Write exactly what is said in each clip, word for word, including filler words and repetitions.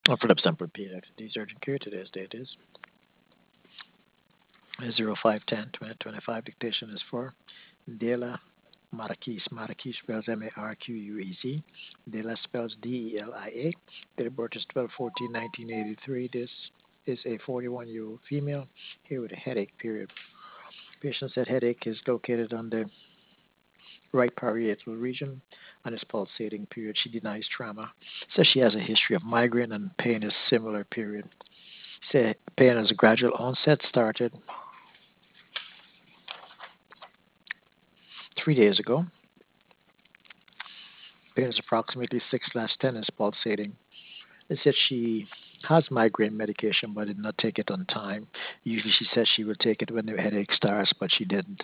For the sample P X, the urgent care today's date is zero five ten twenty twenty-five. Dictation is for Dela Marquez. Marquez spells M A R Q U E Z. Dela spells D E L I A. Date of birth is twelve fourteen nineteen eighty-three. This is a forty-one year old female here with a headache, period. Patient said headache is located on the right parietal region and is pulsating, period. She denies trauma. Says she has a history of migraine and pain is similar, period. Say pain has a gradual onset, started three days ago. Pain is approximately six slash ten is pulsating. It said she has migraine medication but did not take it on time. Usually she says she will take it when the headache starts, but she didn't.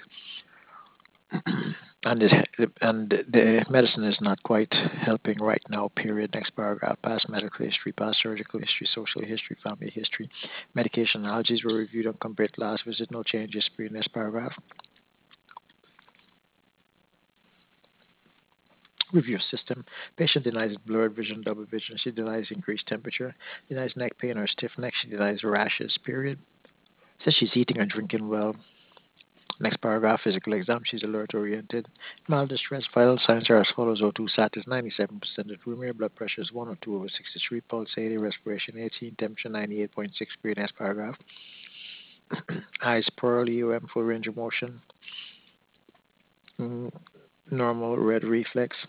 And it, and the medicine is not quite helping right now, period. Next paragraph. Past medical history, past surgical history, social history, family history. Medication allergies were reviewed and compared last visit. No changes, period. Next paragraph. Review system. Patient denies blurred vision, double vision. She denies increased temperature. Denies neck pain or stiff neck. She denies rashes, period. Says she's eating or drinking well. Next paragraph, physical exam. She's alert oriented. Mild distress. Vital signs are as follows. O two sat is ninety-seven percent at room air. Blood pressure is one oh two over sixty-three. Pulse eighty. Respiration eighteen. Temperature ninety-eight point six. Period. Next paragraph. Eyes pearl. E O M. Full range of motion. Mm, normal red reflex.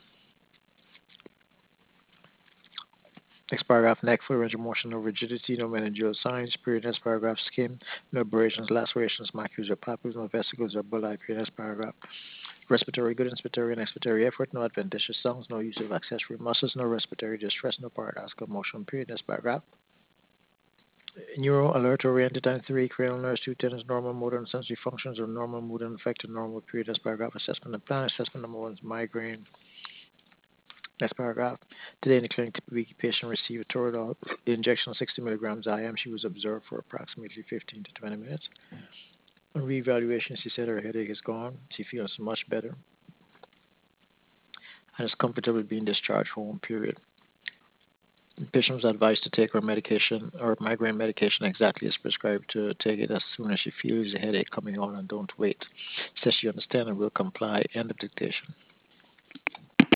Next paragraph, neck, full range of motion, no rigidity, no meningeal signs. Period. Next paragraph, skin, no abrasions, lacerations, macules, or papules, no vesicles or bulli. Period. Next paragraph, respiratory, good inspiratory and expiratory effort, no adventitious songs, no use of accessory muscles, no respiratory distress, no paradoxical motion. Period. Next paragraph, neuro alert oriented time three, cranial nerves, two tenants, normal motor and sensory functions, or normal mood and affected normal. Period. Next paragraph, assessment and plan, assessment number one is migraine. Next paragraph. Today in the clinic, the patient received a Toradol injection of sixty milligrams I M. She was observed for approximately fifteen to twenty minutes. On reevaluation, she said her headache is gone. She feels much better and is comfortable being discharged home, period. The patient was advised to take her medication or migraine medication exactly as prescribed, to take it as soon as she feels the headache coming on and don't wait. Says she understands and will comply. End of dictation.